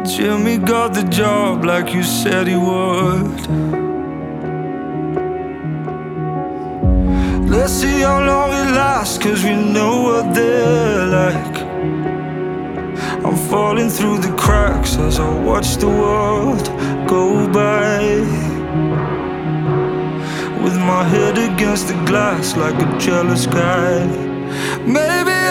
Jimmy got the job like you said he would. Let's see how long it lasts, 'cause we know what they're like. I'm falling through the cracks as I watch the world go by, with my head against the glass like a jealous guy. Maybe